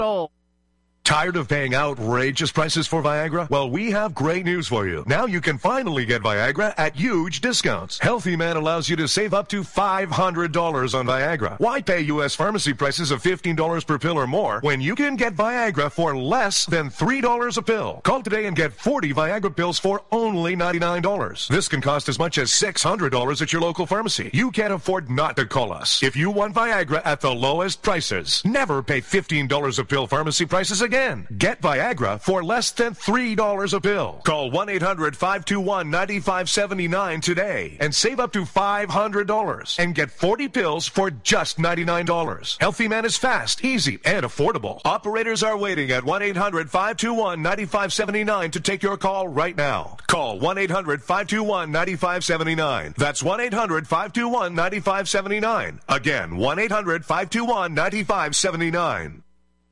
Tired of paying outrageous prices for Viagra? Well, we have great news for you. Now you can finally get Viagra at huge discounts. Healthy Man allows you to save up to $500 on Viagra. Why pay U.S. pharmacy prices of $15 per pill or more when you can get Viagra for less than $3 a pill? Call today and get 40 Viagra pills for only $99. This can cost as much as $600 at your local pharmacy. You can't afford not to call us. If you want Viagra at the lowest prices, never pay $15 a pill pharmacy prices again. Get Viagra for less than $3 a pill. Call 1-800-521-9579 today and save up to $500 and get 40 pills for just $99. Healthy Man is fast, easy, and affordable. Operators are waiting at 1-800-521-9579 to take your call right now. Call 1-800-521-9579. That's 1-800-521-9579. Again, 1-800-521-9579.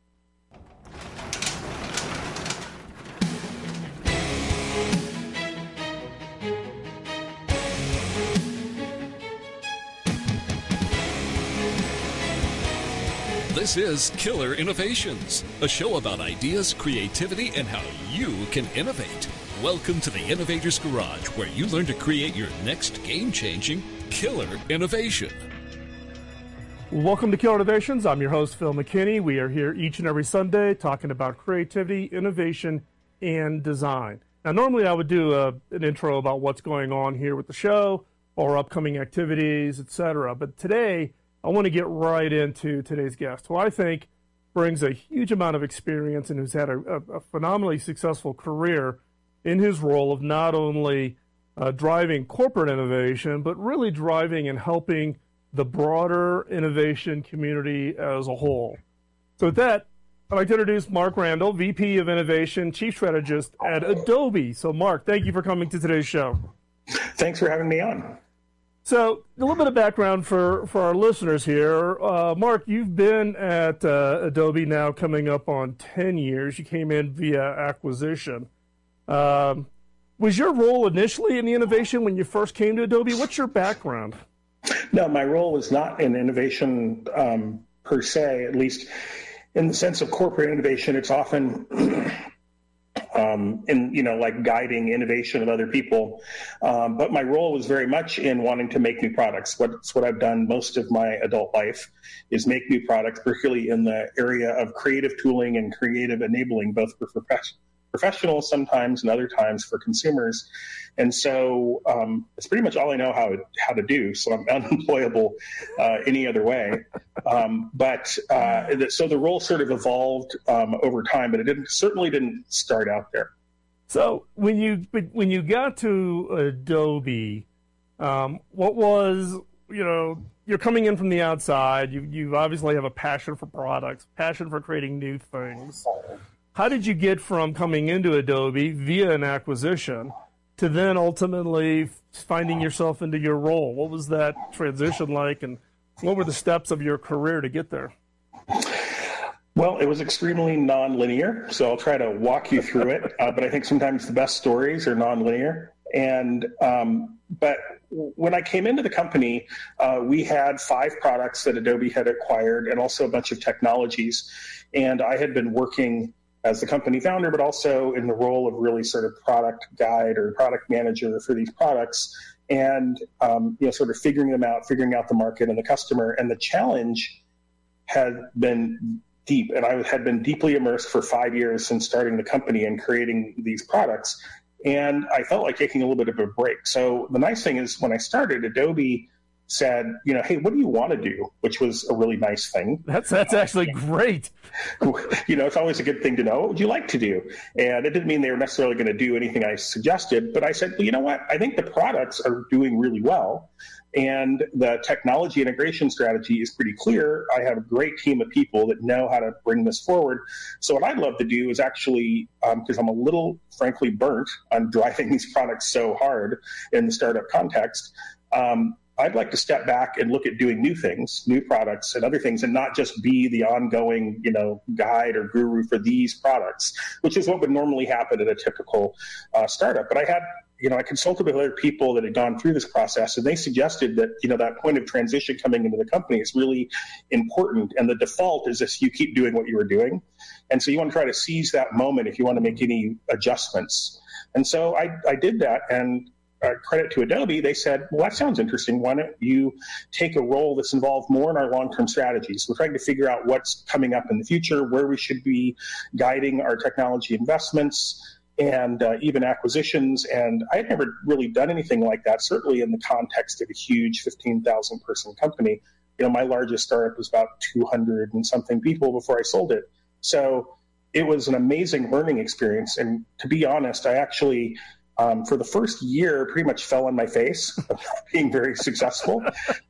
This is Killer Innovations, a show about ideas, creativity, and how you can innovate. Welcome to the Innovator's Garage, where you learn to create your next game-changing killer innovation. Welcome to Killer Innovations. I'm your host, Phil McKinney. We are here each and every Sunday talking about creativity, innovation, and design. Now, normally I would do an intro about what's going on here with the show or upcoming activities, etc. But today, I want to get right into today's guest, who I think brings a huge amount of experience and who's had a phenomenally successful career in his role of not only driving corporate innovation, but really driving and helping the broader innovation community as a whole. So with that, I'd like to introduce Mark Randall, VP of Innovation, Chief Strategist at Adobe. So Mark, thank you for coming to today's show. Thanks for having me on. So a little bit of background for our listeners here. Mark, you've been at Adobe now coming up on 10 years. You came in via acquisition. Was your role initially in the innovation when you first came to Adobe? What's your background? No, my role was not in innovation per se, at least in the sense of corporate innovation. It's often like guiding innovation of other people. But my role was very much in wanting to make new products. That's what I've done most of my adult life, is make new products, particularly in the area of creative tooling and creative enabling, both for professionals sometimes and other times for consumers. And so it's pretty much all I know how to do. So I'm unemployable any other way. So the role sort of evolved over time, but it certainly didn't start out there. So when you got to Adobe, what was, you're coming in from the outside. You obviously have a passion for products, passion for creating new things. How did you get from coming into Adobe via an acquisition to then ultimately finding yourself into your role? What was that transition like, and what were the steps of your career to get there? Well, it was extremely nonlinear, so I'll try to walk you through it. But I think sometimes the best stories are nonlinear. But when I came into the company, we had 5 products that Adobe had acquired and also a bunch of technologies. And I had been working as the company founder, but also in the role of really sort of product guide or product manager for these products, and sort of figuring them out, figuring out the market and the customer. And the challenge had been deep, and I had been deeply immersed for 5 years since starting the company and creating these products. And I felt like taking a little bit of a break. So the nice thing is, when I started, Adobe said, hey, what do you want to do? Which was a really nice thing. That's actually great. It's always a good thing to know. What would you like to do? And it didn't mean they were necessarily going to do anything I suggested, but I said, well, you know what? I think the products are doing really well, and the technology integration strategy is pretty clear. I have a great team of people that know how to bring this forward. So what I'd love to do is actually, because I'm a little, frankly, burnt on driving these products so hard in the startup context, I'd like to step back and look at doing new things, new products and other things, and not just be the ongoing, guide or guru for these products, which is what would normally happen at a typical startup. But I had I consulted with other people that had gone through this process, and they suggested that, that point of transition coming into the company is really important. And the default is if you keep doing what you were doing. And so you want to try to seize that moment if you want to make any adjustments. And so I did that, and credit to Adobe, they said, well, that sounds interesting. Why don't you take a role that's involved more in our long-term strategies? We're trying to figure out what's coming up in the future, where we should be guiding our technology investments and even acquisitions. And I had never really done anything like that, certainly in the context of a huge 15,000 person company. My largest startup was about 200 and something people before I sold it. So it was an amazing learning experience. And to be honest, I actually, for the first year, pretty much fell on my face of being very successful.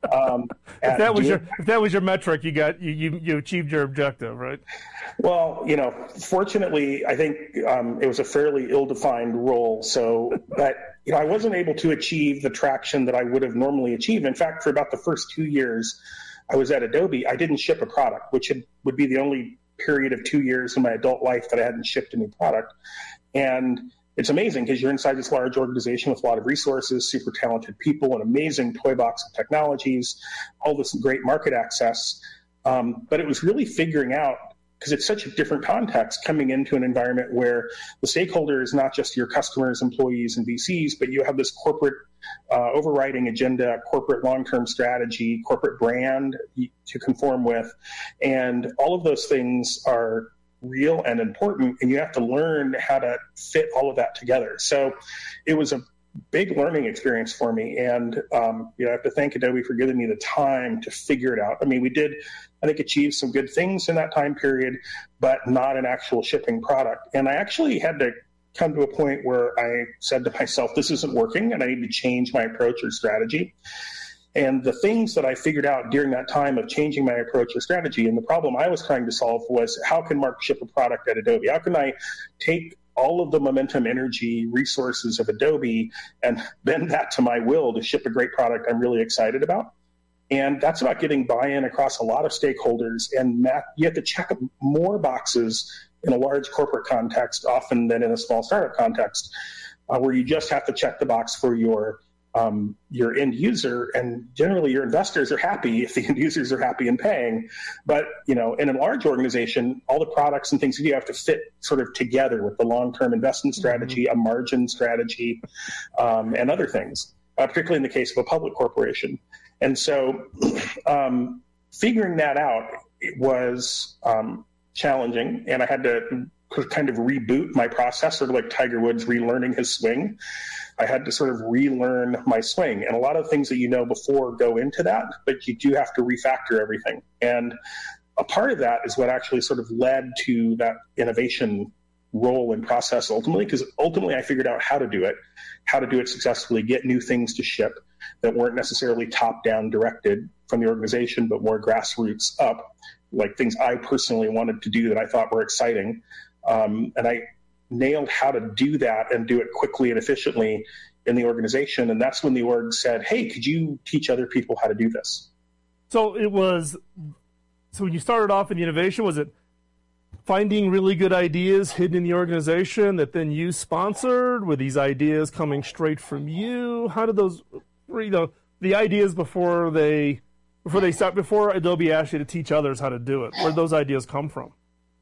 If that was your metric, you achieved your objective, right? Well, fortunately, I think it was a fairly ill-defined role. But I wasn't able to achieve the traction that I would have normally achieved. In fact, for about the first 2 years I was at Adobe, I didn't ship a product, which would be the only period of 2 years in my adult life that I hadn't shipped a new product. And it's amazing because you're inside this large organization with a lot of resources, super talented people, an amazing toy box of technologies, all this great market access. But it was really figuring out, because it's such a different context, coming into an environment where the stakeholder is not just your customers, employees, and VCs, but you have this corporate overriding agenda, corporate long-term strategy, corporate brand to conform with. And all of those things are real and important, and you have to learn how to fit all of that together. So it was a big learning experience for me, and I have to thank Adobe for giving me the time to figure it out. I mean, we did, I think, achieve some good things in that time period, but not an actual shipping product. And I actually had to come to a point where I said to myself, this isn't working, and I need to change my approach or strategy. And the things that I figured out during that time of changing my approach or strategy, and the problem I was trying to solve was, how can Mark ship a product at Adobe? How can I take all of the momentum, energy, resources of Adobe and bend that to my will to ship a great product I'm really excited about? And that's about getting buy-in across a lot of stakeholders. And you have to check more boxes in a large corporate context often than in a small startup context, where you just have to check the box for your end user, and generally your investors are happy if the end users are happy and paying. But in a large organization, all the products and things you have to fit sort of together with the long-term investment strategy, a margin strategy, and other things, particularly in the case of a public corporation. And so figuring that out was challenging, and I had to kind of reboot my process, sort of like Tiger Woods relearning his swing. I had to sort of relearn my swing. And a lot of things that before go into that, but you do have to refactor everything. And a part of that is what actually sort of led to that innovation role and process ultimately, because ultimately I figured out how to do it successfully, get new things to ship that weren't necessarily top-down directed from the organization, but more grassroots up, like things I personally wanted to do that I thought were exciting. And I nailed how to do that and do it quickly and efficiently in the organization. And that's when the org said, hey, could you teach other people how to do this? So when you started off in the innovation, was it finding really good ideas hidden in the organization that then you sponsored? Were these ideas coming straight from you? How did those, the ideas before Adobe asked you to teach others how to do it, where did those ideas come from?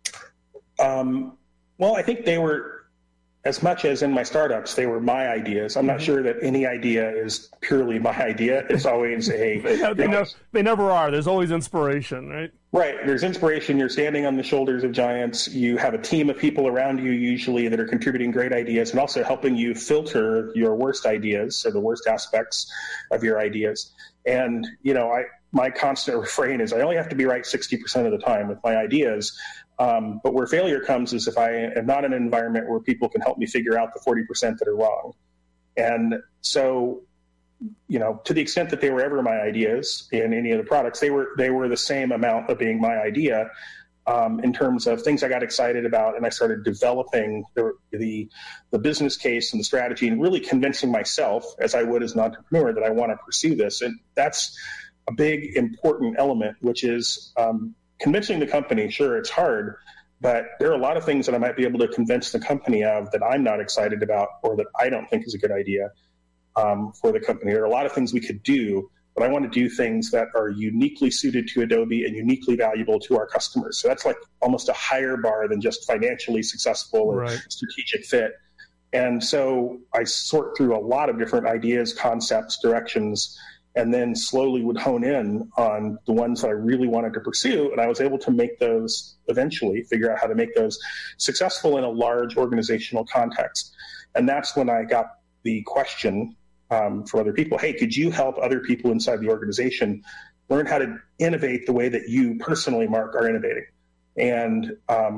Well, I think they were, as much as in my startups, they were my ideas. I'm not sure that any idea is purely my idea. It's always they never are. There's always inspiration, right? Right. There's inspiration. You're standing on the shoulders of giants. You have a team of people around you usually that are contributing great ideas and also helping you filter your worst ideas, or the worst aspects of your ideas. And, my constant refrain is I only have to be right 60% of the time with my ideas. But where failure comes is if I am not in an environment where people can help me figure out the 40% that are wrong. And so, to the extent that they were ever my ideas in any of the products, they were the same amount of being my idea in terms of things I got excited about. And I started developing the business case and the strategy and really convincing myself, as I would as an entrepreneur, that I want to pursue this. And that's a big, important element, which is convincing the company. Sure, it's hard, But there are a lot of things that I might be able to convince the company of that I'm not excited about or that I don't think is a good idea for the company. There are a lot of things we could do, but I want to do things that are uniquely suited to Adobe and uniquely valuable to our customers. So that's like almost a higher bar than just financially successful or strategic fit. And so I sort through a lot of different ideas, concepts, directions, and then slowly would hone in on the ones that I really wanted to pursue. And I was able to make those eventually, figure out how to make those successful in a large organizational context. And that's when I got the question from other people, hey, could you help other people inside the organization learn how to innovate the way that you personally, Mark, are innovating? And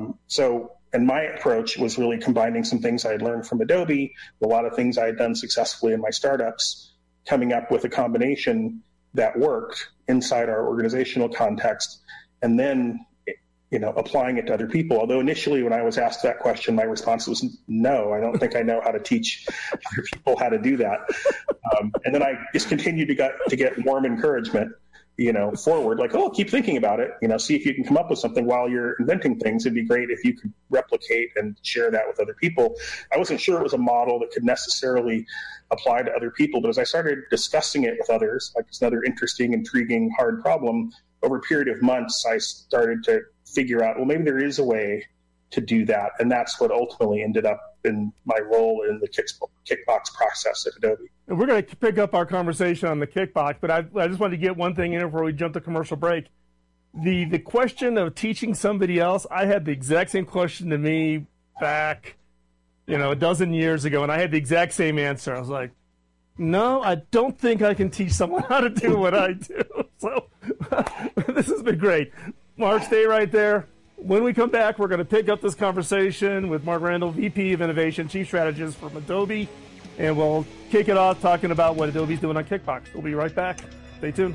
and my approach was really combining some things I had learned from Adobe, a lot of things I had done successfully in my startups, coming up with a combination that worked inside our organizational context, and then applying it to other people. Although initially when I was asked that question, my response was no, I don't think I know how to teach other people how to do that. And then I just continued to get warm encouragement forward, like, oh, keep thinking about it, see if you can come up with something while you're inventing things. It'd be great if you could replicate and share that with other people. I wasn't sure it was a model that could necessarily apply to other people, but as I started discussing it with others, like it's another interesting, intriguing, hard problem, over a period of months, I started to figure out, well, maybe there is a way to do that. And that's what ultimately ended up in my role in the Kickbox process at Adobe. And we're going to pick up our conversation on the Kickbox, but I just wanted to get one thing in before we jump to commercial break. The question of teaching somebody else, I had the exact same question to me back, a dozen years ago, and I had the exact same answer. I was like, no, I don't think I can teach someone how to do what I do. So this has been great. Mark, stay right there. When we come back, we're going to pick up this conversation with Mark Randall, VP of Innovation, Chief Strategist from Adobe, and we'll kick it off talking about what Adobe's doing on Kickbox. We'll be right back. Stay tuned.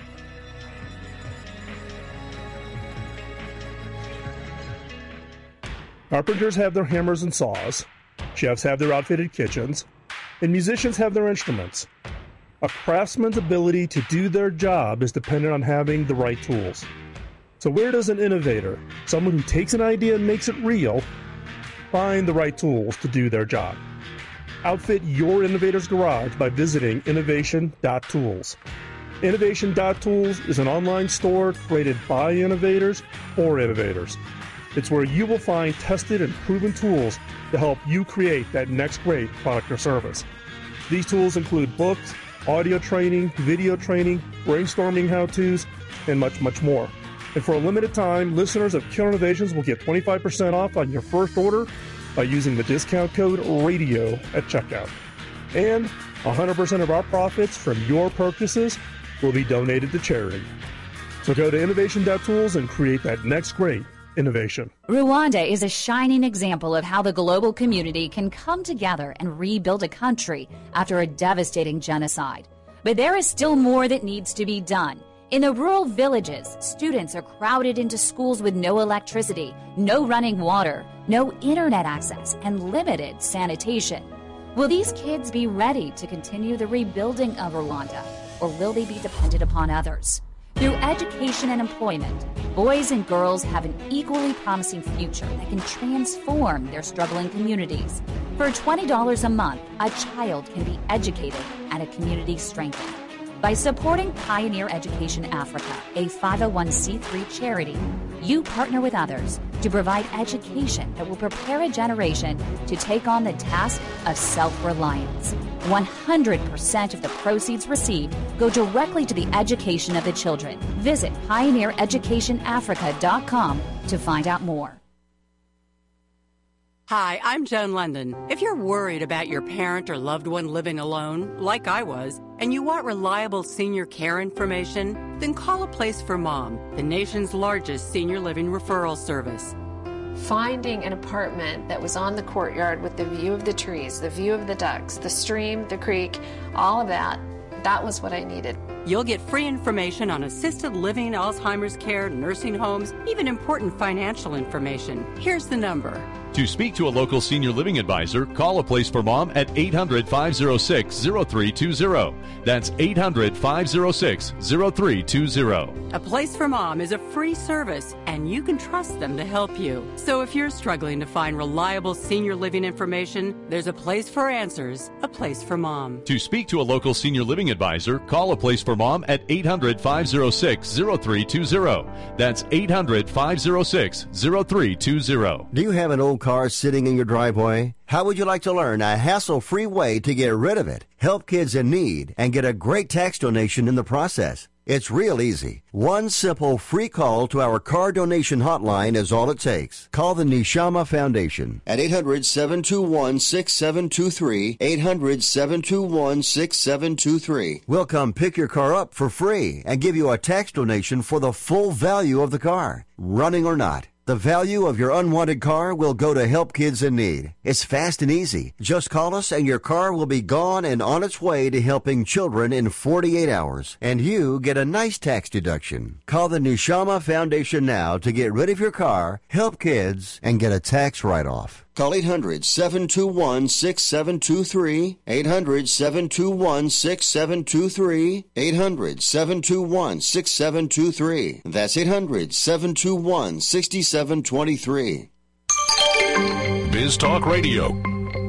Carpenters have their hammers and saws, chefs have their outfitted kitchens, and musicians have their instruments. A craftsman's ability to do their job is dependent on having the right tools. So where does an innovator, someone who takes an idea and makes it real, find the right tools to do their job? Outfit your innovator's garage by visiting innovation.tools. Innovation.tools is an online store created by innovators for innovators. It's where you will find tested and proven tools to help you create that next great product or service. These tools include books, audio training, video training, brainstorming how-tos, and much, much more. And for a limited time, listeners of Killer Innovations will get 25% off on your first order by using the discount code RADIO at checkout. And 100% of our profits from your purchases will be donated to charity. So go to innovation.tools and create that next great innovation. Rwanda is a shining example of how the global community can come together and rebuild a country after a devastating genocide. But there is still more that needs to be done. In the rural villages, students are crowded into schools with no electricity, no running water, no internet access, and limited sanitation. Will these kids be ready to continue the rebuilding of Rwanda, or will they be dependent upon others? Through education and employment, boys and girls have an equally promising future that can transform their struggling communities. For $20 a month, a child can be educated and a community strengthened. By supporting Pioneer Education Africa, a 501c3 charity, you partner with others to provide education that will prepare a generation to take on the task of self-reliance. 100% of the proceeds received go directly to the education of the children. Visit pioneereducationafrica.com to find out more. Hi, I'm Joan London. If you're worried about your parent or loved one living alone, like I was, and you want reliable senior care information, then call A Place for Mom, the nation's largest senior living referral service. Finding an apartment that was on the courtyard with the view of the trees, the view of the ducks, the stream, the creek, all of that, that was what I needed. You'll get free information on assisted living, Alzheimer's care, nursing homes, even important financial information. Here's the number. To speak to a local senior living advisor, call A Place for Mom at 800-506-0320. That's 800-506-0320. A Place for Mom is a free service, and you can trust them to help you. So if you're struggling to find reliable senior living information, there's a place for answers, A Place for Mom. To speak to a local senior living advisor, call A Place for Mom at 800-506-0320. That's 800-506-0320. Do you have an old car sitting in your driveway? How would you like to learn a hassle-free way to get rid of it, help kids in need, and get a great tax donation in the process? It's real easy. One simple free call to our car donation hotline is all it takes. Call the Neshama Foundation at 800-721-6723, 800-721-6723. We'll come pick your car up for free and give you a tax donation for the full value of the car, running or not. The value of your unwanted car will go to help kids in need. It's fast and easy. Just call us and your car will be gone and on its way to helping children in 48 hours. And you get a nice tax deduction. Call the Neshama Foundation now to get rid of your car, help kids, and get a tax write-off. Call 800-721-6723, 800-721-6723, 800-721-6723. That's 800-721-6723. Biz Talk Radio.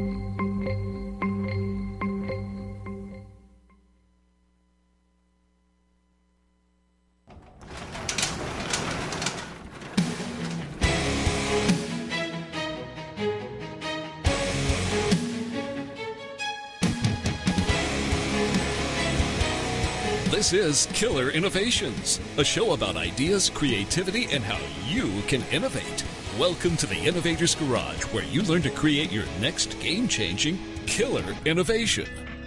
This is Killer Innovations, a show about ideas, creativity, and how you can innovate. Welcome to the Innovator's Garage, where you learn to create your next game-changing killer innovation.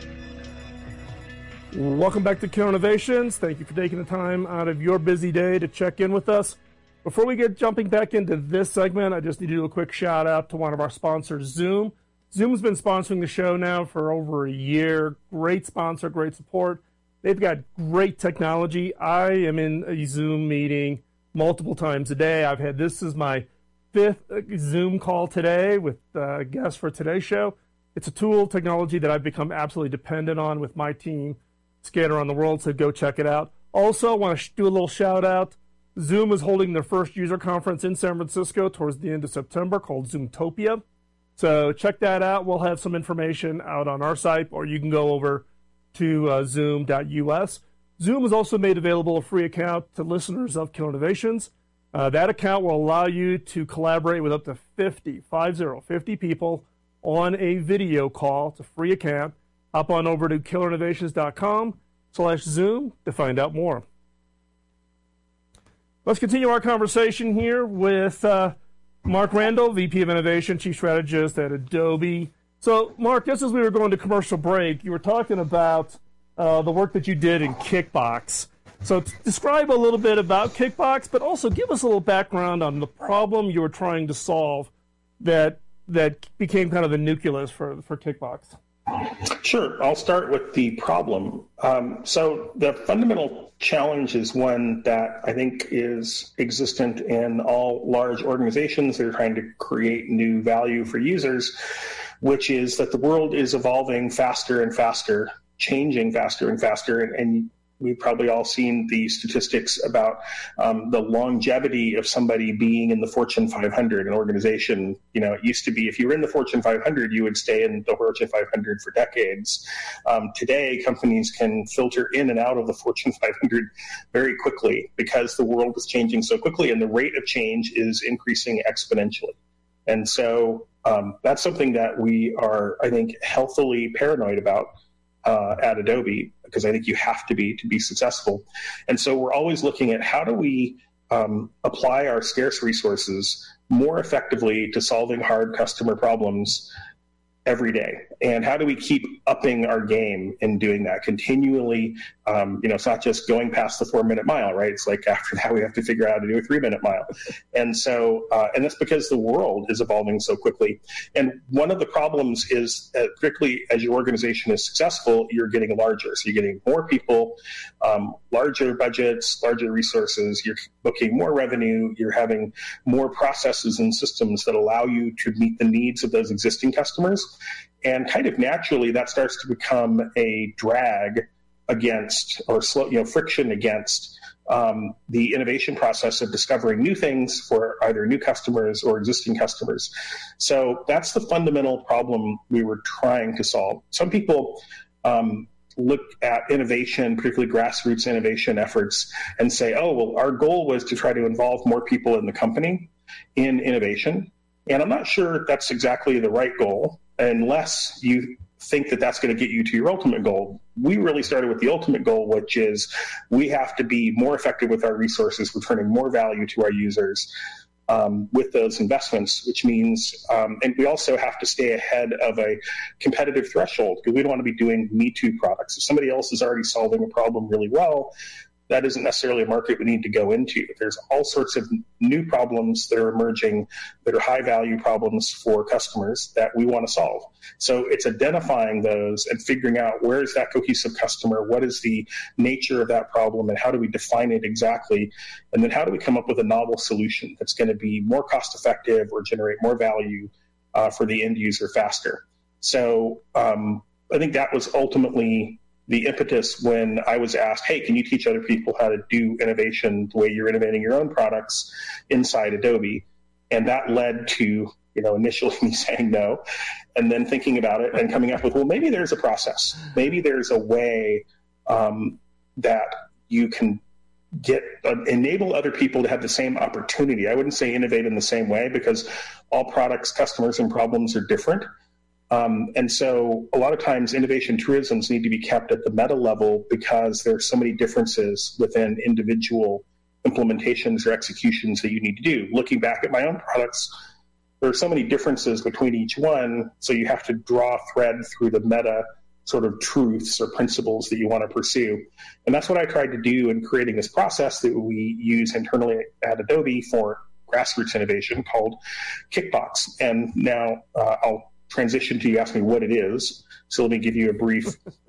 Welcome back to Killer Innovations. Thank you for taking the time out of your busy day to check in with us. Before we get jumping back into this segment, I just need to do a quick shout out to one of our sponsors, Zoom. Zoom's been sponsoring the show now for over a year. Great sponsor, great support. They've got great technology. I am in a Zoom meeting multiple times a day. This is my 5th Zoom call today with guests for today's show. It's a tool technology that I've become absolutely dependent on with my team scattered around the world, so go check it out. Also, I want to do a little shout out. Zoom is holding their first user conference in San Francisco towards the end of September called Zoomtopia. So check that out. We'll have some information out on our site, or you can go over to zoom.us. Zoom has also made available a free account to listeners of Killer Innovations. That account will allow you to collaborate with up to 50 people on a video call. It's a free account. Hop on over to killerinnovations.com/Zoom to find out more. Let's continue our conversation here with Mark Randall, VP of Innovation, Chief Strategist at Adobe. So, Mark, just as we were going to commercial break, you were talking about the work that you did in Kickbox. So describe a little bit about Kickbox, but also give us a little background on the problem you were trying to solve that became kind of the nucleus for Kickbox. Sure. I'll start with the problem. So the fundamental challenge is one that I think is existent in all large organizations that are trying to create new value for users, which is that the world is evolving faster and faster, changing faster and faster, and we've probably all seen the statistics about the longevity of somebody being in the Fortune 500, an organization. You know, it used to be if you were in the Fortune 500, you would stay in the Fortune 500 for decades. Today, companies can filter in and out of the Fortune 500 very quickly because the world is changing so quickly and the rate of change is increasing exponentially. And so that's something that we are, I think, healthily paranoid about at Adobe, because I think you have to be successful. And so we're always looking at how do we apply our scarce resources more effectively to solving hard customer problems every day. And how do we keep upping our game in doing that, continually It's not just going past the 4-minute mile, right? It's like after that, we have to figure out how to do a 3-minute mile. And so, and that's because the world is evolving so quickly. And one of the problems is, particularly as your organization is successful, you're getting larger. So you're getting more people, larger budgets, larger resources, you're booking more revenue, you're having more processes and systems that allow you to meet the needs of those existing customers. And kind of naturally, that starts to become a drag against, or friction against the innovation process of discovering new things for either new customers or existing customers. So that's the fundamental problem we were trying to solve. Some people look at innovation, particularly grassroots innovation efforts, and say, oh, well, our goal was to try to involve more people in the company in innovation. And I'm not sure that's exactly the right goal, unless you think that that's going to get you to your ultimate goal. We really started with the ultimate goal, which is we have to be more effective with our resources, returning more value to our users with those investments, which means, and we also have to stay ahead of a competitive threshold, because we don't want to be doing Me Too products. If somebody else is already solving a problem really well, that isn't necessarily a market we need to go into. There's all sorts of new problems that are emerging that are high-value problems for customers that we want to solve. So it's identifying those and figuring out where is that cohesive customer, what is the nature of that problem, and how do we define it exactly, and then how do we come up with a novel solution that's going to be more cost-effective or generate more value for the end user faster. So I think that was ultimately the impetus when I was asked, hey, can you teach other people how to do innovation the way you're innovating your own products inside Adobe? And that led to, initially me saying no, and then thinking about it and coming up with, well, maybe there's a process. Maybe there's a way that you can enable other people to have the same opportunity. I wouldn't say innovate in the same way, because all products, customers, and problems are different. And so a lot of times innovation truisms need to be kept at the meta level, because there are so many differences within individual implementations or executions that you need to do. Looking back at my own products, there are so many differences between each one, so you have to draw a thread through the meta sort of truths or principles that you want to pursue. And that's what I tried to do in creating this process that we use internally at Adobe for grassroots innovation called Kickbox. And now I'll transition to you ask me what it is. So let me give you a brief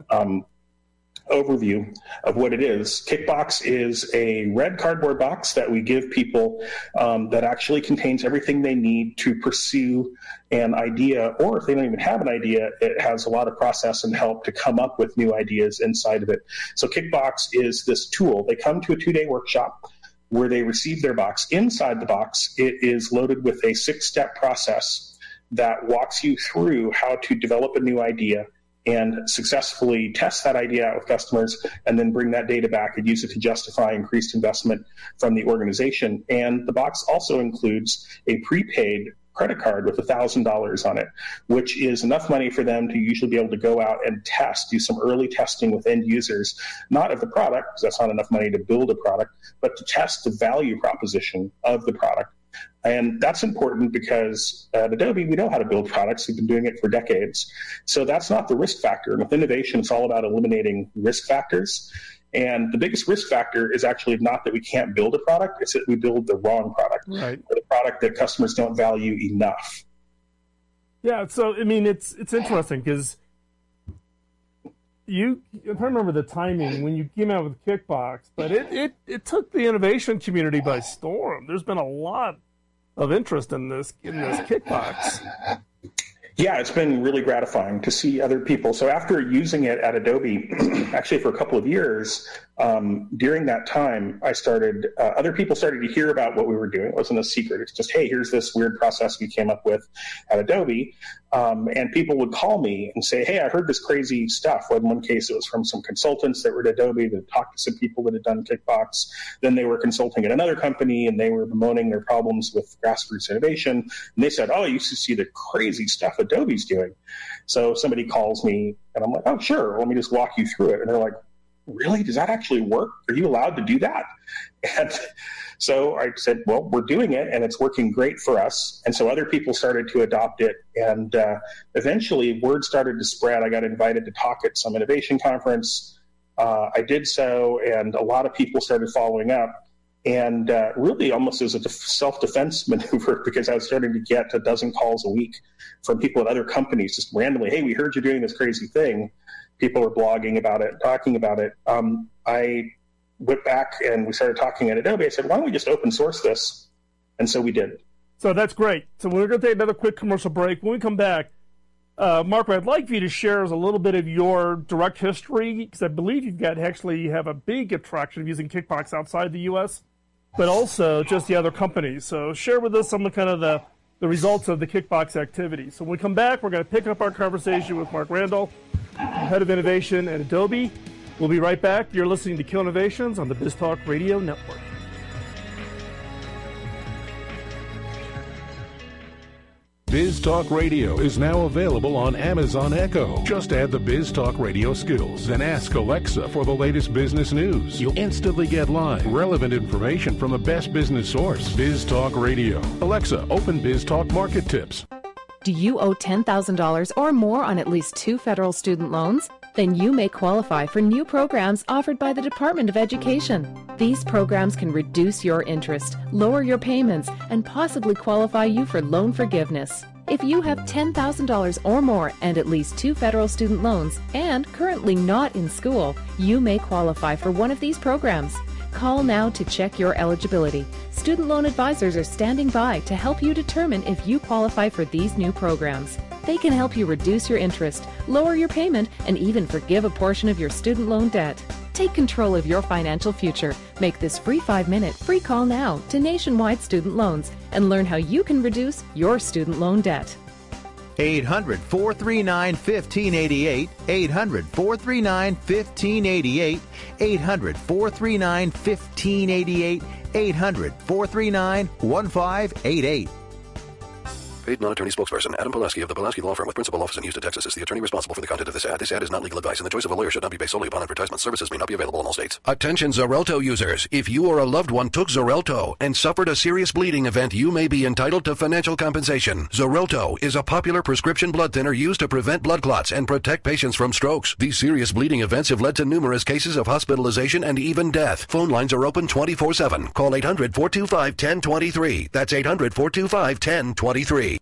overview of what it is. Kickbox is a red cardboard box that we give people that actually contains everything they need to pursue an idea, or if they don't even have an idea, it has a lot of process and help to come up with new ideas inside of it. So Kickbox is this tool. They come to a 2-day workshop where they receive their box. Inside the box, it is loaded with a 6-step process that walks you through how to develop a new idea and successfully test that idea out with customers, and then bring that data back and use it to justify increased investment from the organization. And the box also includes a prepaid credit card with $1,000 on it, which is enough money for them to usually be able to go out and do some early testing with end users, not of the product, because that's not enough money to build a product, but to test the value proposition of the product. And that's important because at Adobe, we know how to build products. We've been doing it for decades. So that's not the risk factor. And with innovation, it's all about eliminating risk factors. And the biggest risk factor is actually not that we can't build a product, it's that we build the wrong product, right, or the product that customers don't value enough. Yeah, so, it's interesting because if I remember the timing when you came out with Kickbox, but it took the innovation community by storm. There's been a lot of interest in this Kickbox. Yeah, it's been really gratifying to see other people. So after using it at Adobe, actually for a couple of years, during that time, other people started to hear about what we were doing. It wasn't a secret. It's just, hey, here's this weird process we came up with at Adobe. And people would call me and say, hey, I heard this crazy stuff. Well, in one case, it was from some consultants that were at Adobe that talked to some people that had done Kickbox. Then they were consulting at another company, and they were bemoaning their problems with grassroots innovation. And they said, oh, you should see the crazy stuff Adobe's doing. So somebody calls me, and I'm like, oh, sure, let me just walk you through it. And they're like, really? Does that actually work? Are you allowed to do that? And so I said, well, we're doing it, and it's working great for us. And so other people started to adopt it, and eventually word started to spread. I got invited to talk at some innovation conference. I did so, and a lot of people started following up. And really almost as a self-defense maneuver, because I was starting to get a dozen calls a week from people at other companies just randomly, hey, we heard you're doing this crazy thing. People were blogging about it, talking about it. I went back and we started talking at Adobe. I said, why don't we just open source this? And so we did. So that's great. So we're going to take another quick commercial break. When we come back, Mark, what I'd like for you to share is a little bit of your direct history, because I believe you have a big attraction of using Kickbox outside the U.S., but also just the other companies. So share with us some of the results of the Kickbox activity. So when we come back, we're going to pick up our conversation with Mark Randall, Head of Innovation at Adobe. We'll be right back. You're listening to Kill Innovations on the BizTalk Radio Network. BizTalk Radio is now available on Amazon Echo. Just add the BizTalk Radio skills, then ask Alexa for the latest business news. You'll instantly get live, relevant information from the best business source. BizTalk Radio. Alexa, open BizTalk Market Tips. Do you owe $10,000 or more on at least 2 federal student loans? Then you may qualify for new programs offered by the Department of Education. These programs can reduce your interest, lower your payments, and possibly qualify you for loan forgiveness. If you have $10,000 or more and at least 2 federal student loans and currently not in school, you may qualify for one of these programs. Call now to check your eligibility. Student loan advisors are standing by to help you determine if you qualify for these new programs. They can help you reduce your interest, lower your payment, and even forgive a portion of your student loan debt. Take control of your financial future. Make this free 5-minute free call now to Nationwide Student Loans and learn how you can reduce your student loan debt. 800-439-1588, 800-439-1588, 800-439-1588, 800-439-1588. Paid non-attorney spokesperson Adam Pulaski of the Pulaski Law Firm with principal office in Houston, Texas is the attorney responsible for the content of this ad. This ad is not legal advice, and the choice of a lawyer should not be based solely upon advertisement. Services may not be available in all states. Attention Xarelto users. If you or a loved one took Xarelto and suffered a serious bleeding event, you may be entitled to financial compensation. Xarelto is a popular prescription blood thinner used to prevent blood clots and protect patients from strokes. These serious bleeding events have led to numerous cases of hospitalization and even death. Phone lines are open 24/7. Call 800-425-1023. That's 800-425-1023.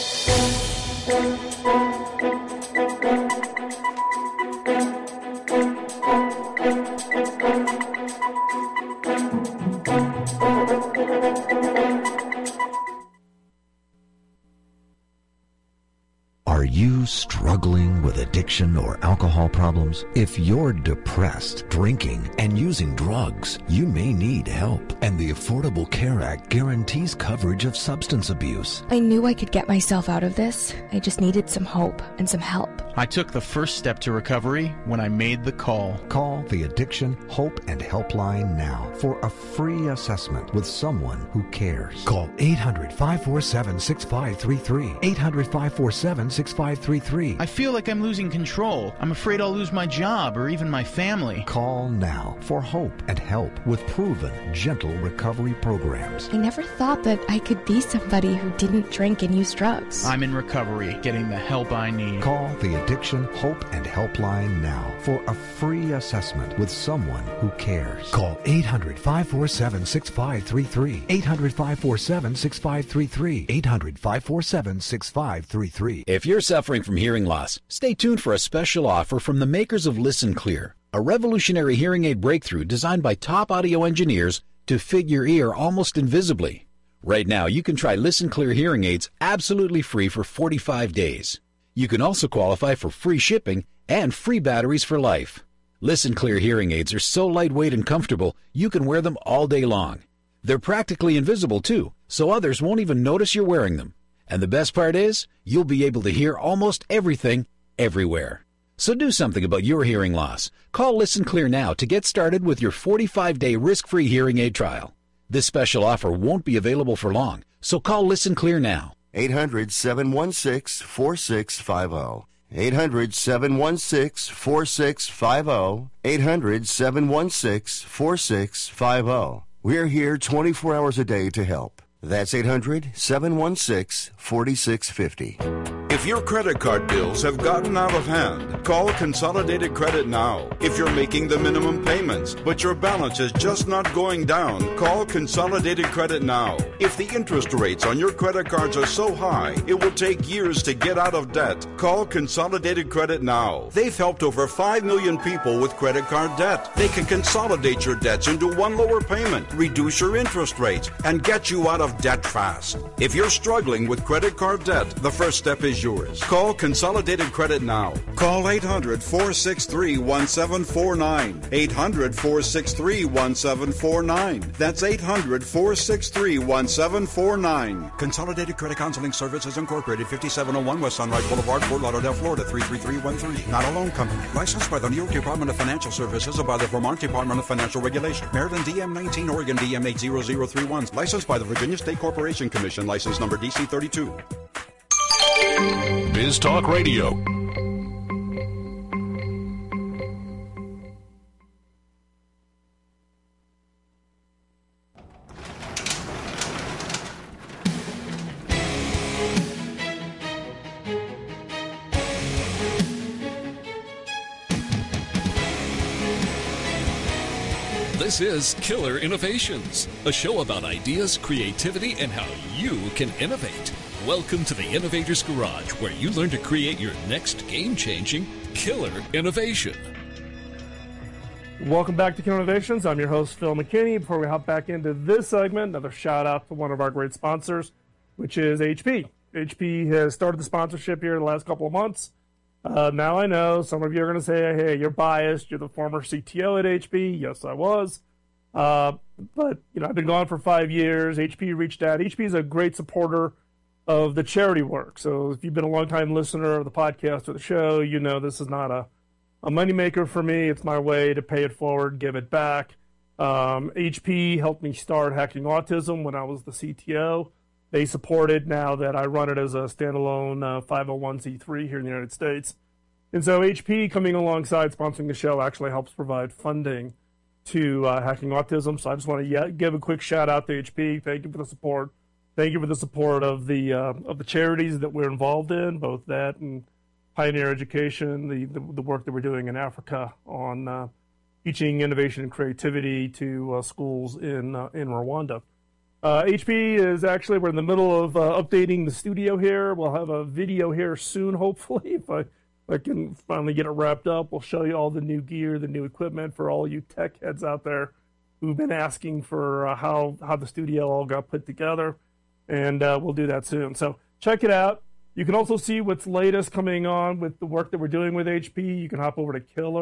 Are you struggling with addiction or alcohol problems? If you're depressed, drinking, and using drugs, you may need help. And the Affordable Care Act guarantees coverage of substance abuse. I knew I could get myself out of this. I just needed some hope and some help. I took the first step to recovery when I made the call. Call the Addiction, Hope, and Helpline now for a free assessment with someone who cares. Call 800-547-6533. 800-547-6533. I feel like I'm losing control. I'm afraid I'll lose my job or even my family. Call now for hope and help with proven, gentle recovery programs. I never thought that I could be somebody who didn't drink and use drugs. I'm in recovery, getting the help I need. Call the Addiction, Hope, and Helpline now for a free assessment with someone who cares. Call 800-547-6533. 800-547-6533. 800-547-6533. If you're suffering from hearing loss, stay tuned for a special offer from the makers of Listen Clear, a revolutionary hearing aid breakthrough designed by top audio engineers to fit your ear almost invisibly. Right now, you can try Listen Clear hearing aids absolutely free for 45 days. You can also qualify for free shipping and free batteries for life. Listen Clear hearing aids are so lightweight and comfortable, you can wear them all day long. They're practically invisible, too, so others won't even notice you're wearing them. And the best part is, you'll be able to hear almost everything, everywhere. So do something about your hearing loss. Call Listen Clear now to get started with your 45-day risk-free hearing aid trial. This special offer won't be available for long, so call Listen Clear now. 800-716-4650. 800-716-4650. 800-716-4650. We're here 24 hours a day to help. That's 800-716-4650. If your credit card bills have gotten out of hand, call Consolidated Credit now. If you're making the minimum payments, but your balance is just not going down, call Consolidated Credit now. If the interest rates on your credit cards are so high, it will take years to get out of debt, call Consolidated Credit now. They've helped over 5 million people with credit card debt. They can consolidate your debts into one lower payment, reduce your interest rates, and get you out of debt fast. If you're struggling with credit card debt, the first step is yours. Call Consolidated Credit now. Call 800-463-1749. 800-463-1749. That's 800-463-1749. Consolidated Credit Counseling Services Incorporated, 5701 West Sunrise Boulevard, Fort Lauderdale, Florida, 33313. Not a loan company. Licensed by the New York Department of Financial Services or by the Vermont Department of Financial Regulation. Maryland DM19, Oregon DM80031. Licensed by the Virginia State Corporation Commission. License number DC32. Biz Talk Radio. This is Killer Innovations, a show about ideas, creativity, and how you can innovate. Welcome to the Innovator's Garage, where you learn to create your next game-changing killer innovation. Welcome back to Killer Innovations. I'm your host, Phil McKinney. Before we hop back into this segment, another shout out to one of our great sponsors, which is HP. HP has started the sponsorship here in the last couple of months. Now I know some of you are going to say, hey, you're biased. You're the former CTO at HP. Yes, I was. But, I've been gone for 5 years. HP reached out. HP is a great supporter of the charity work. So if you've been a long-time listener of the podcast or the show, you know this is not a moneymaker for me. It's my way to pay it forward, give it back. HP helped me start Hacking Autism when I was the CTO. They support it now that I run it as a standalone 501c3 here in the United States. And so HP coming alongside sponsoring the show actually helps provide funding to Hacking Autism. So I just want to give a quick shout out to HP. Thank you for the support. Thank you for the support of the charities that we're involved in, both that and Pioneer Education, the work that we're doing in Africa on teaching innovation and creativity to schools in Rwanda. HP is actually, we're in the middle of updating the studio here. We'll have a video here soon, hopefully. If I can finally get it wrapped up, we'll show you all the new gear, the new equipment for all you tech heads out there who've been asking for how the studio all got put together. And we'll do that soon. So check it out. You can also see what's latest coming on with the work that we're doing with HP. You can hop over to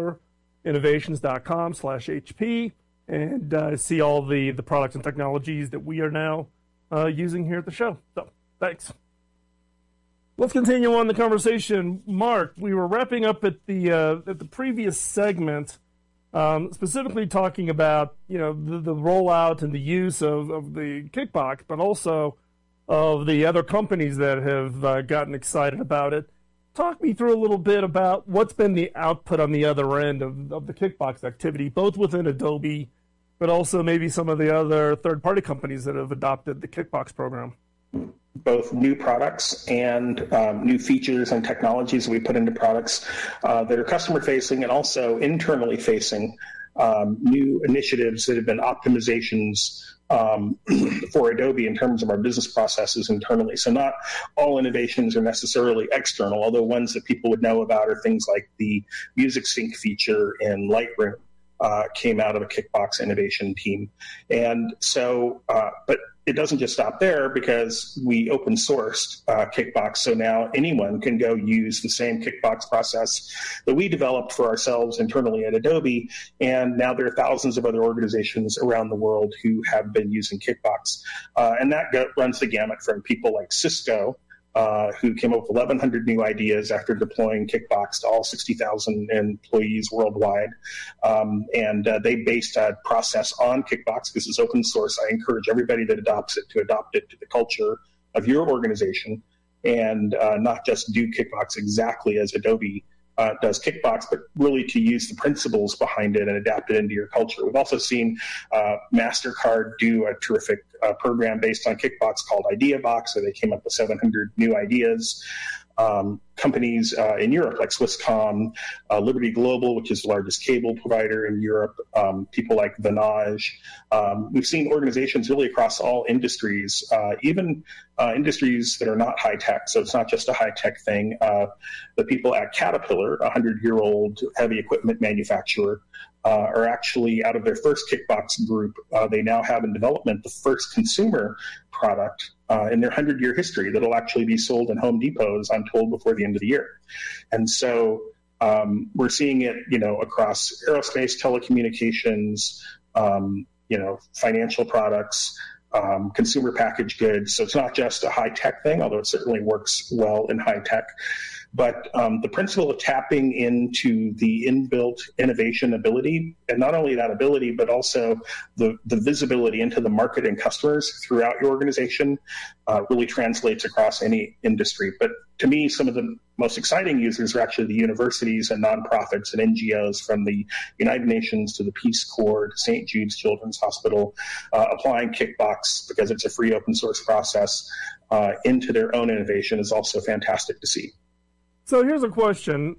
killerinnovations.com/HP. and see all the products and technologies that we are now using here at the show. So, thanks. Let's continue on the conversation. Mark, we were wrapping up at the previous segment, specifically talking about the rollout and the use of the Kickbox, but also of the other companies that have gotten excited about it. Talk me through a little bit about what's been the output on the other end of the Kickbox activity, both within Adobe, but also maybe some of the other third-party companies that have adopted the Kickbox program. Both new products and new features and technologies we put into products that are customer-facing and also internally facing, new initiatives that have been optimizations for Adobe in terms of our business processes internally. So not all innovations are necessarily external, although ones that people would know about are things like the Music Sync feature in Lightroom came out of a Kickbox innovation team. And so, but it doesn't just stop there because we open sourced Kickbox. So now anyone can go use the same Kickbox process that we developed for ourselves internally at Adobe. And now there are thousands of other organizations around the world who have been using Kickbox. And that runs the gamut from people like Cisco, who came up with 1,100 new ideas after deploying Kickbox to all 60,000 employees worldwide. And they based a process on Kickbox because it's open source. I encourage everybody that adopts it to adopt it to the culture of your organization and not just do Kickbox exactly as Adobe does Kickbox, but really to use the principles behind it and adapt it into your culture. We've also seen MasterCard do a terrific program based on Kickbox called IdeaBox, so they came up with 700 new ideas. companies in Europe like Swisscom, Liberty Global, which is the largest cable provider in Europe, people like Vanage. We've seen organizations really across all industries, even industries that are not high tech. So it's not just a high tech thing. The people at Caterpillar, a 100-year-old heavy equipment manufacturer, are actually out of their first Kickbox group. They now have in development the first consumer product in their 100-year history that'll actually be sold in Home Depots, I'm told, before the end of the year. And so we're seeing it, across aerospace, telecommunications, financial products, consumer packaged goods. So it's not just a high tech thing, although it certainly works well in high tech. But the principle of tapping into the inbuilt innovation ability, and not only that ability, but also the visibility into the market and customers throughout your organization really translates across any industry. But to me, some of the most exciting users are actually the universities and nonprofits and NGOs, from the United Nations to the Peace Corps to St. Jude's Children's Hospital, applying Kickbox because it's a free open source process into their own innovation is also fantastic to see. So here's a question.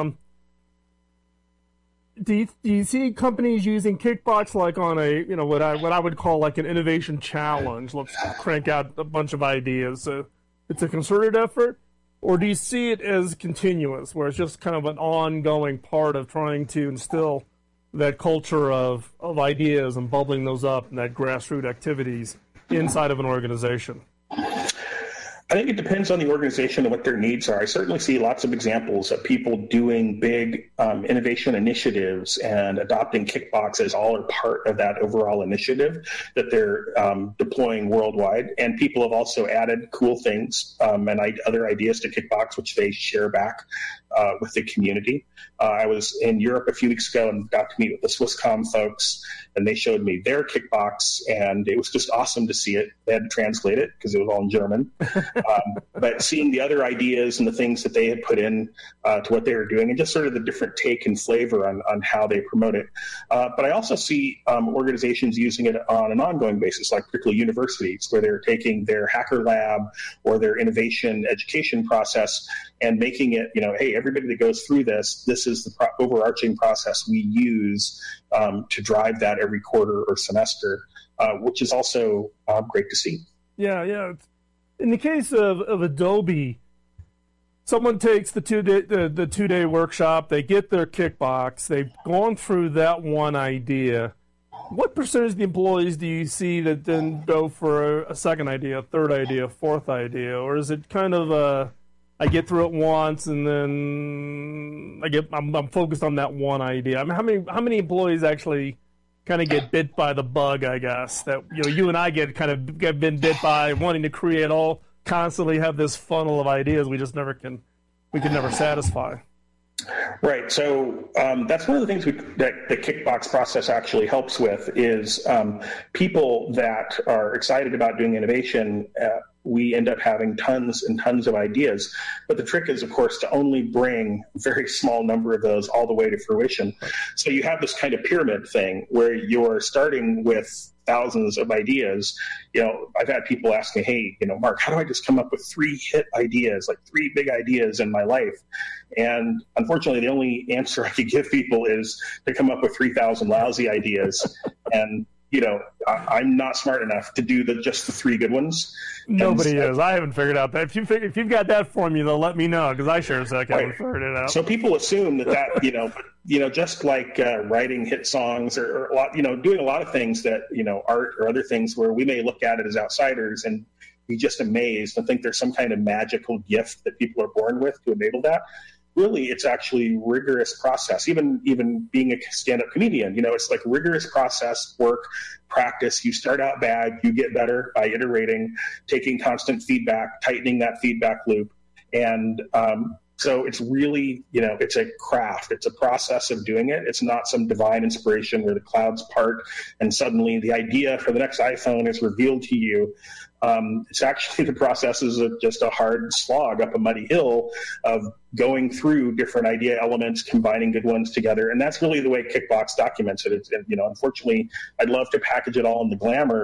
Do you see companies using Kickbox like on a, what I would call like an innovation challenge? Let's crank out a bunch of ideas. So it's a concerted effort, or do you see it as continuous, where it's just kind of an ongoing part of trying to instill that culture of ideas and bubbling those up and that grassroots activities inside of an organization? I think it depends on the organization and what their needs are. I certainly see lots of examples of people doing big innovation initiatives and adopting Kickbox as all or part of that overall initiative that they're deploying worldwide. And people have also added cool things and other ideas to Kickbox, which they share back with the community. I was in Europe a few weeks ago and got to meet with the Swisscom folks, and they showed me their Kickbox, and it was just awesome to see it. They had to translate it because it was all in German. But seeing the other ideas and the things that they had put in to what they were doing, and just sort of the different take and flavor on how they promote it. But I also see organizations using it on an ongoing basis, like particularly universities, where they're taking their hacker lab or their innovation education process and making it, hey, everybody that goes through this is the overarching process we use to drive that every quarter or semester, which is also great to see. Yeah. In the case of Adobe, someone takes the two-day workshop, they get their Kickbox, they've gone through that one idea. What percentage of the employees do you see that then go for a second idea, a third idea, a fourth idea? Or is it kind of I get through it once and then I'm focused on that one idea? I mean, how many employees actually kind of get bit by the bug, I guess, that you and I get been bit by, wanting to create, constantly have this funnel of ideas we can never satisfy? Right. So that's one of the things that the Kickbox process actually helps with is people that are excited about doing innovation. We end up having tons and tons of ideas. But the trick is, of course, to only bring a very small number of those all the way to fruition. So you have this kind of pyramid thing where you're starting with thousands of ideas. I've had people ask me, hey, Mark, how do I just come up with 3 hit ideas, like 3 big ideas in my life? And unfortunately, the only answer I could give people is to come up with 3,000 lousy ideas. And I'm not smart enough to do just the 3 good ones. Nobody is. I haven't figured out that. If you've got that formula, let me know, because I sure as heck haven't figured it out. So people assume that just like writing hit songs or a lot, doing a lot of things that art or other things where we may look at it as outsiders and be just amazed and think there's some kind of magical gift that people are born with to enable that. Really, it's actually rigorous process. Even being a stand-up comedian, it's like rigorous process, work, practice. You start out bad, you get better by iterating, taking constant feedback, tightening that feedback loop. And so it's really, it's a craft. It's a process of doing it. It's not some divine inspiration where the clouds part and suddenly the idea for the next iPhone is revealed to you. It's actually the process is just a hard slog up a muddy hill of going through different idea elements, combining good ones together. And that's really the way Kickbox documents it. Unfortunately, I'd love to package it all in the glamour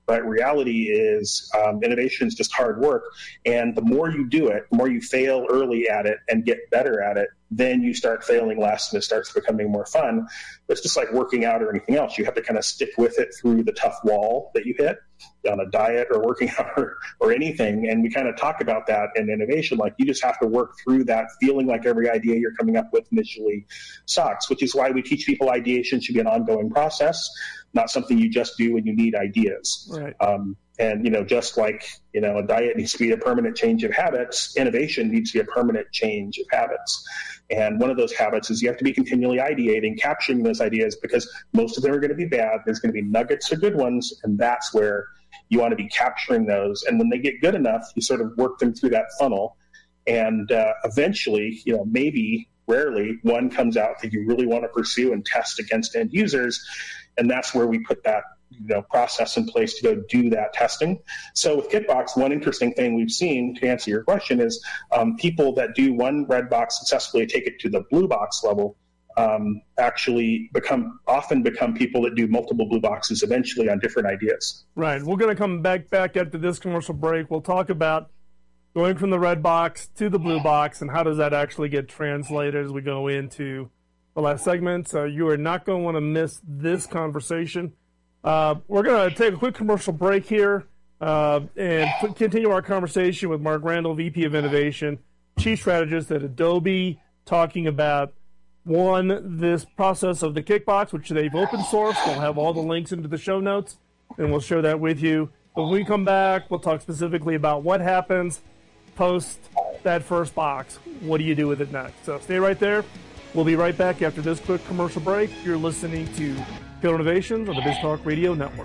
But reality is innovation is just hard work. And the more you do it, the more you fail early at it and get better at it, then you start failing less and it starts becoming more fun. But it's just like working out or anything else. You have to kind of stick with it through the tough wall that you hit on a diet or working out or anything. And we kind of talk about that in innovation. Like, you just have to work through that, feeling like every idea you're coming up with initially sucks, which is why we teach people ideation should be an ongoing process, not something you just do when you need ideas. Right. And, just like, a diet needs to be a permanent change of habits, innovation needs to be a permanent change of habits. And one of those habits is you have to be continually ideating, capturing those ideas, because most of them are going to be bad. There's going to be nuggets of good ones, and that's where you want to be capturing those. And when they get good enough, you sort of work them through that funnel. And eventually, maybe, rarely, one comes out that you really want to pursue and test against end users. And that's where we put that process in place to go do that testing. So with Kitbox, one interesting thing we've seen, to answer your question, is people that do one red box successfully, take it to the blue box level, actually often become people that do multiple blue boxes eventually on different ideas. Right. We're going to come back after this commercial break. We'll talk about going from the red box to the blue box and how does that actually get translated as we go into the last segment. So you are not going to want to miss this conversation. We're going to take a quick commercial break here and continue our conversation with Mark Randall, VP of Innovation, Chief Strategist at Adobe, talking about, this process of the Kitbox, which they've open sourced. We'll have all the links into the show notes, and we'll share that with you. But when we come back, we'll talk specifically about what happens post that first box. What do you do with it next? So stay right there. We'll be right back after this quick commercial break. You're listening to Killer Innovations on the BizTalk Radio Network.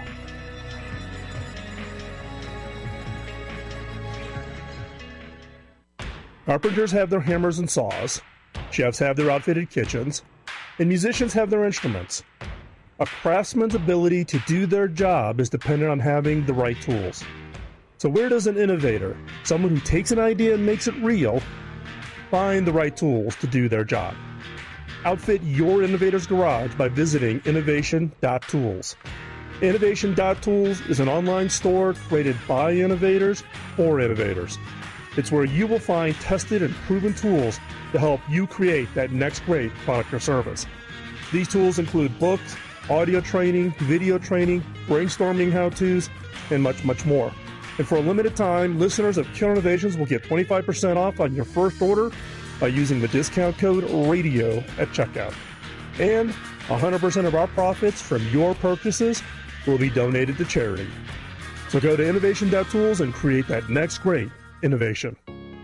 Carpenters have their hammers and saws, chefs have their outfitted kitchens, and musicians have their instruments. A craftsman's ability to do their job is dependent on having the right tools. So where does an innovator, someone who takes an idea and makes it real, find the right tools to do their job? Outfit your innovator's garage by visiting innovation.tools. Innovation.tools is an online store created by innovators for innovators. It's where you will find tested and proven tools to help you create that next great product or service. These tools include books, audio training, video training, brainstorming how-tos, and much, much more. And for a limited time, listeners of Killer Innovations will get 25% off on your first order by using the discount code RADIO at checkout. And 100% of our profits from your purchases will be donated to charity. So go to innovation.tools and create that next great innovation.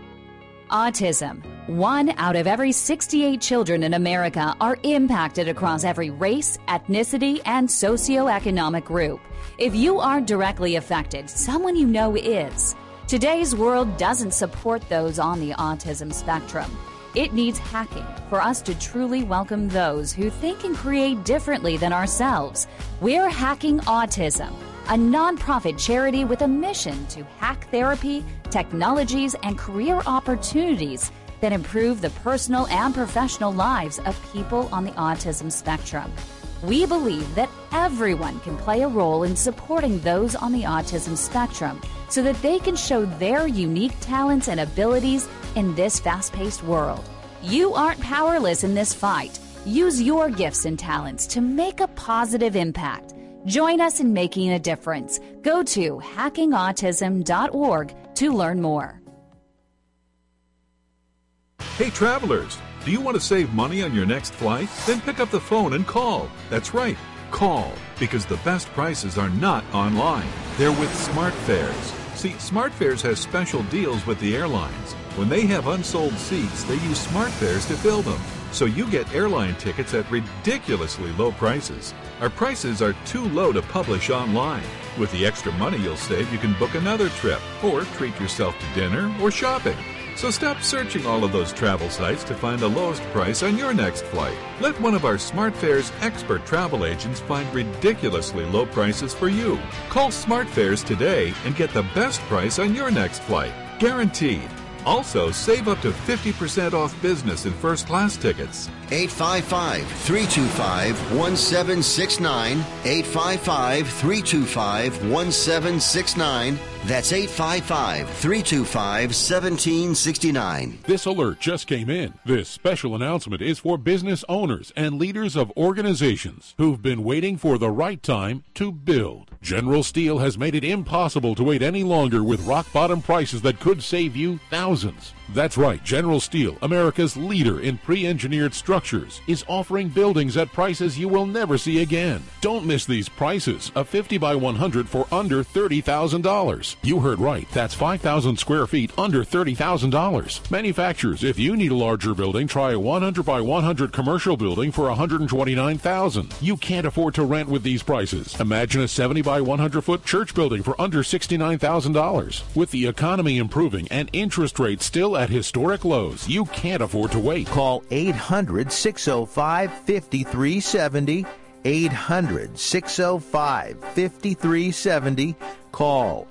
Autism. 1 out of every 68 children in America are impacted across every race, ethnicity, and socioeconomic group. If you aren't directly affected, someone you know is. Today's world doesn't support those on the autism spectrum. It needs hacking for us to truly welcome those who think and create differently than ourselves. We're Hacking Autism, a nonprofit charity with a mission to hack therapy, technologies, and career opportunities that improve the personal and professional lives of people on the autism spectrum. We believe that everyone can play a role in supporting those on the autism spectrum so that they can show their unique talents and abilities in this fast-paced world. You aren't powerless in this fight. Use your gifts and talents to make a positive impact. Join us in making a difference. Go to hackingautism.org to learn more. Hey travelers, do you want to save money on your next flight? Then pick up the phone and call. That's right, call, because the best prices are not online. They're with SmartFares. See, SmartFares has special deals with the airlines. When they have unsold seats, they use SmartFares to fill them. So you get airline tickets at ridiculously low prices. Our prices are too low to publish online. With the extra money you'll save, you can book another trip or treat yourself to dinner or shopping. So stop searching all of those travel sites to find the lowest price on your next flight. Let one of our SmartFares expert travel agents find ridiculously low prices for you. Call SmartFares today and get the best price on your next flight. Guaranteed. Also, save up to 50% off business and first-class tickets. 855-325-1769. 855-325-1769. That's 855-325-1769. This alert just came in. This special announcement is for business owners and leaders of organizations who've been waiting for the right time to build. General Steel has made it impossible to wait any longer with rock-bottom prices that could save you thousands. That's right, General Steel, America's leader in pre-engineered structures, is offering buildings at prices you will never see again. Don't miss these prices. A 50 by 100 for under $30,000. You heard right. That's 5,000 square feet under $30,000. Manufacturers, if you need a larger building, try a 100 by 100 commercial building for $129,000. You can't afford to rent with these prices. Imagine a 70 by 100 foot church building for under $69,000. With the economy improving and interest rates still at historic lows, you can't afford to wait. Call 800-605-5370. 800-605-5370. Call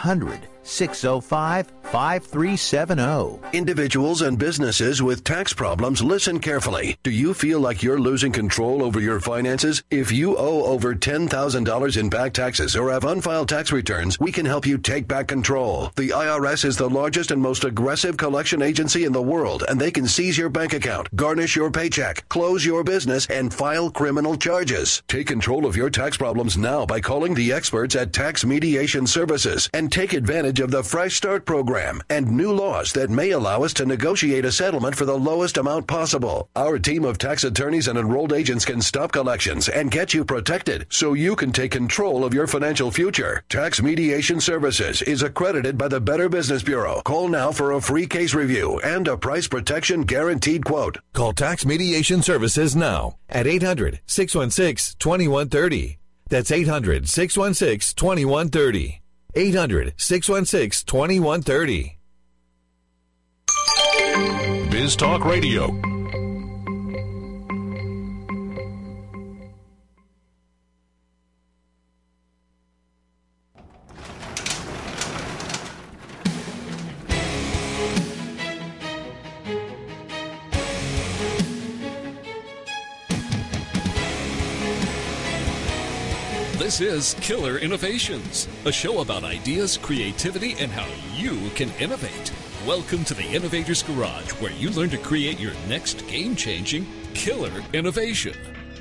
800-605-5370. Individuals and businesses with tax problems, listen carefully. Do you feel like you're losing control over your finances? If you owe over $10,000 in back taxes or have unfiled tax returns, we can help you take back control. The IRS is the largest and most aggressive collection agency in the world, and they can seize your bank account, garnish your paycheck, close your business, and file criminal charges. Take control of your tax problems now by calling the experts at Tax Mediation Services and take advantage of the Fresh Start program and new laws that may allow us to negotiate a settlement for the lowest amount possible. Our team of tax attorneys and enrolled agents can stop collections and get you protected so you can take control of your financial future. Tax Mediation Services is accredited by the Better Business Bureau. Call now for a free case review and a price protection guaranteed quote. Call Tax Mediation Services now at 800-616-2130. That's 800-616-2130. 800-616-2130. Biz Talk Radio. This is Killer Innovations, a show about ideas, creativity, and how you can innovate. Welcome to the Innovator's Garage, where you learn to create your next game-changing killer innovation.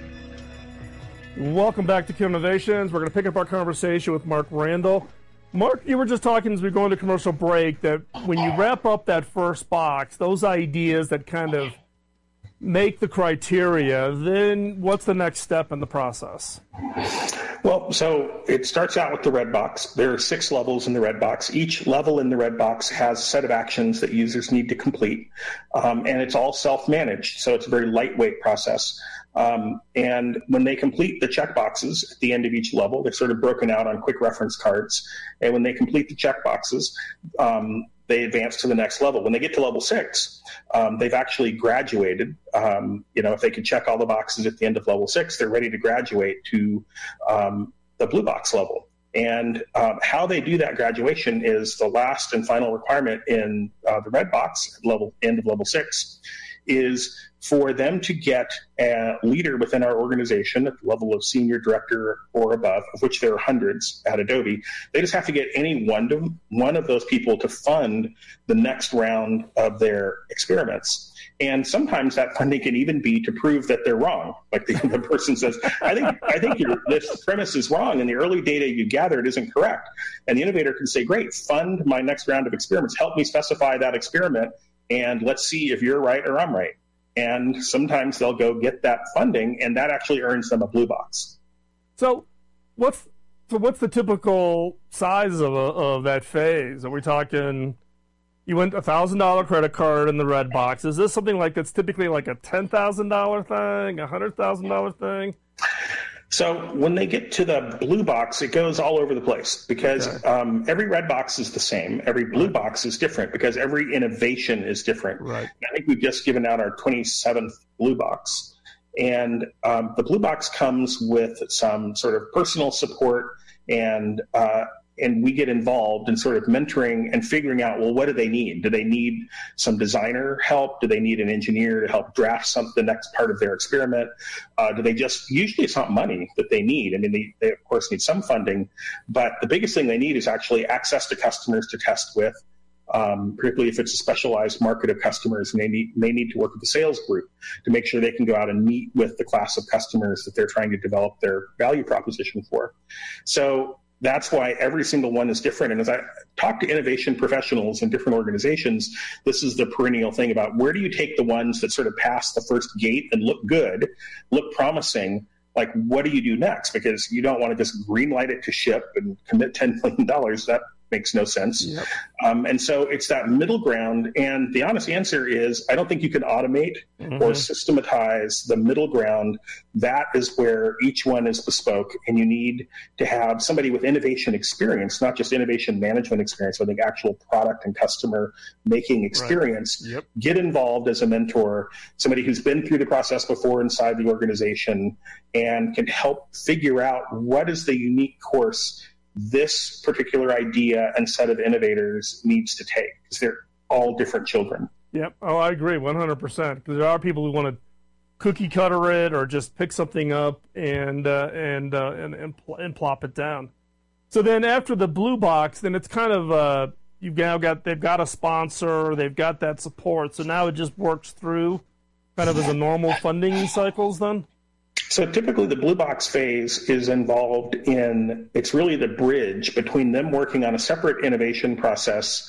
Welcome back to Killer Innovations. We're going to pick up our conversation with Mark Randall. Mark, you were just talking as we go into commercial break that when you wrap up that first box, those ideas that kind of make the criteria, then what's the next step in the process? Well, so it starts out with the red box. There are 6 levels in the red box. Each level in the red box has a set of actions that users need to complete, and it's all self-managed, so it's a very lightweight process. And when they complete the check boxes at the end of each level, they're sort of broken out on quick reference cards, and when they complete the check boxes, they advance to the next level. When they get to level 6, they've actually graduated. If they can check all the boxes at the end of level 6, they're ready to graduate to the blue box level. And how they do that graduation is the last and final requirement in the red box at end of level 6 is for them to get a leader within our organization at the level of senior director or above, of which there are hundreds at Adobe. They just have to get any one of those people to fund the next round of their experiments. And sometimes that funding can even be to prove that they're wrong. Like the person says, I think this premise is wrong, and the early data you gathered isn't correct. And the innovator can say, great, fund my next round of experiments. Help me specify that experiment, and let's see if you're right or I'm right. And sometimes they'll go get that funding, and that actually earns them a blue box. So what's the typical size of that phase? Are we talking, you went $1,000 credit card in the red box. Is this something like that's typically like a $10,000 thing, a $100,000 thing? So when they get to the blue box, it goes all over the place because every red box is the same. Every blue box is different because every innovation is different. Right. I think we've just given out our 27th blue box. And the blue box comes with some sort of personal support and and we get involved in sort of mentoring and figuring out, well, what do they need? Do they need some designer help? Do they need an engineer to help draft the next part of their experiment? Do they usually it's not money that they need. I mean, they of course need some funding, but the biggest thing they need is actually access to customers to test with, particularly if it's a specialized market of customers, and they may need to work with the sales group to make sure they can go out and meet with the class of customers that they're trying to develop their value proposition for. So that's why every single one is different. And as I talk to innovation professionals in different organizations, this is the perennial thing about where do you take the ones that sort of pass the first gate and look good, look promising, like what do you do next? Because you don't want to just green light it to ship and commit $10 million. That makes no sense. Yep. And so it's that middle ground. And the honest answer is, I don't think you can automate or systematize the middle ground. That is where each one is bespoke. And you need to have somebody with innovation experience, not just innovation management experience, but I think actual product and customer making experience. Right. Yep. Get involved as a mentor, somebody who's been through the process before inside the organization and can help figure out what is the unique course this particular idea and set of innovators needs to take, because they're all different children. Yep. Oh, I agree 100%. Because there are people who want to cookie cutter it or just pick something up and plop it down. So then after the blue box, then it's kind of they've got a sponsor, they've got that support. So now it just works through kind of as a normal funding cycles then. So typically the blue box phase is involved in, it's really the bridge between them working on a separate innovation process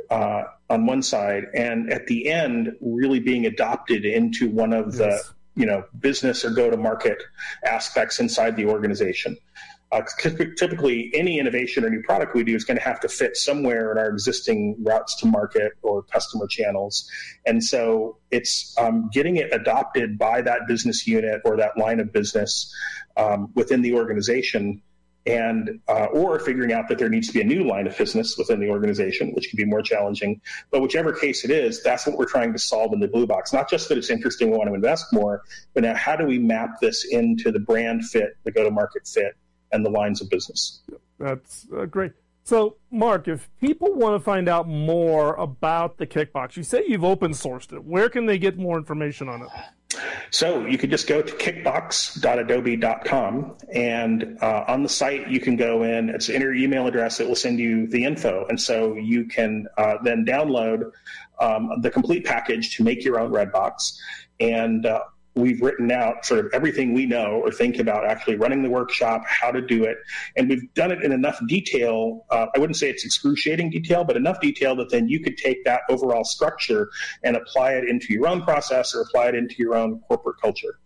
on one side, and at the end really being adopted into one of the business or go-to-market aspects inside the organization. Typically, any innovation or new product we do is going to have to fit somewhere in our existing routes to market or customer channels. And so it's getting it adopted by that business unit or that line of business within the organization, and or figuring out that there needs to be a new line of business within the organization, which can be more challenging. But whichever case it is, that's what we're trying to solve in the blue box. Not just that it's interesting, we want to invest more, but now how do we map this into the brand fit, the go-to-market fit, and the lines of business. That's great. So, Mark, if people want to find out more about the Kickbox, you say you've open sourced it. Where can they get more information on it? So you could just go to kickbox.adobe.com, and on the site you can go in, it's enter your email address, it will send you the info. And so you can then download the complete package to make your own Redbox. And we've written out sort of everything we know or think about actually running the workshop, how to do it. And we've done it in enough detail. I wouldn't say it's excruciating detail, but enough detail that then you could take that overall structure and apply it into your own process or apply it into your own corporate culture.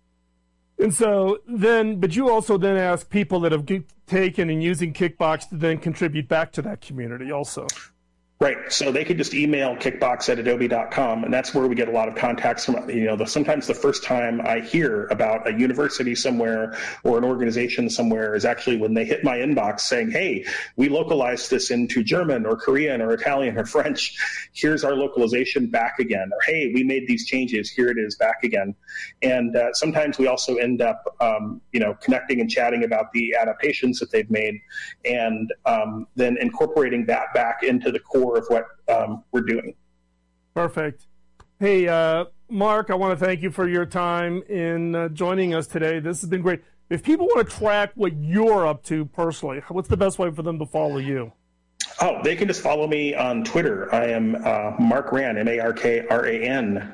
And so then, but you also then ask people that have taken and using Kickbox to then contribute back to that community also. Right. So they could just email kickbox@adobe.com, and that's where we get a lot of contacts from, sometimes the first time I hear about a university somewhere or an organization somewhere is actually when they hit my inbox saying, hey, we localized this into German or Korean or Italian or French. Here's our localization back again. Or, hey, we made these changes. Here it is back again. And sometimes we also end up, connecting and chatting about the adaptations that they've made, and then incorporating that back into the core of what we're doing. Perfect. Hey, Mark, I want to thank you for your time in joining us today. This has been great. If people want to track what you're up to personally, what's the best way for them to follow you? Oh, they can just follow me on Twitter. I am Mark Ran, MarkRan,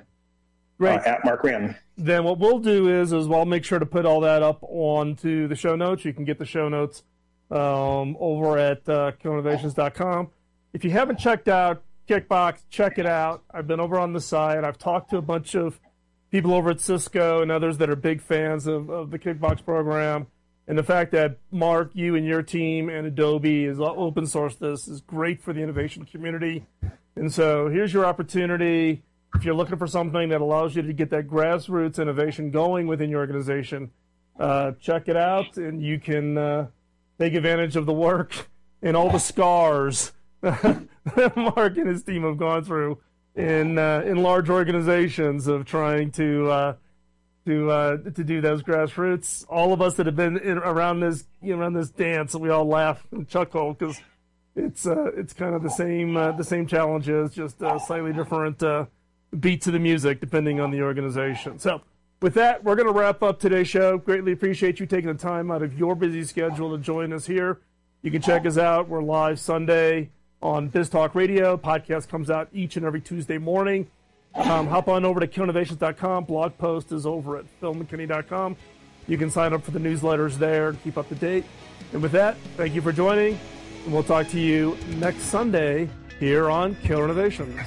at Mark Ran. Then what we'll do is I'll make sure to put all that up onto the show notes. You can get the show notes over at killinnovations.com. If you haven't checked out Kickbox, check it out. I've been over on the site. I've talked to a bunch of people over at Cisco and others that are big fans of the Kickbox program. And the fact that, Mark, you and your team and Adobe is open source this is great for the innovation community. And so here's your opportunity. If you're looking for something that allows you to get that grassroots innovation going within your organization, check it out, and you can take advantage of the work and all the scars that Mark and his team have gone through in large organizations of trying to to do those grassroots. All of us that have been around this dance, we all laugh and chuckle because it's kind of the same challenges, just slightly different beat to the music depending on the organization. So with that, we're going to wrap up today's show. Greatly appreciate you taking the time out of your busy schedule to join us here. You can check us out. We're live Sunday on BizTalk Radio. Podcast comes out each and every Tuesday morning. Hop on over to killinnovations.com. Blog post is over at philmckinney.com. You can sign up for the newsletters there and keep up to date. And with that, thank you for joining, and we'll talk to you next Sunday here on Killer Innovations.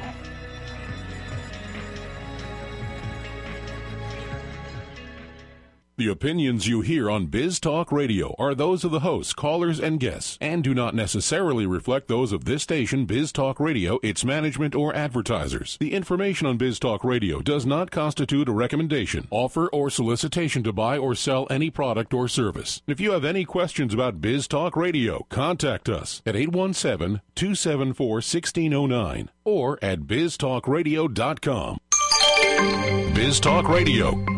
The opinions you hear on Biz Talk Radio are those of the hosts, callers, and guests, and do not necessarily reflect those of this station, Biz Talk Radio, its management, or advertisers. The information on Biz Talk Radio does not constitute a recommendation, offer, or solicitation to buy or sell any product or service. If you have any questions about Biz Talk Radio, contact us at 817-274-1609 or at biztalkradio.com. Biz Talk Radio.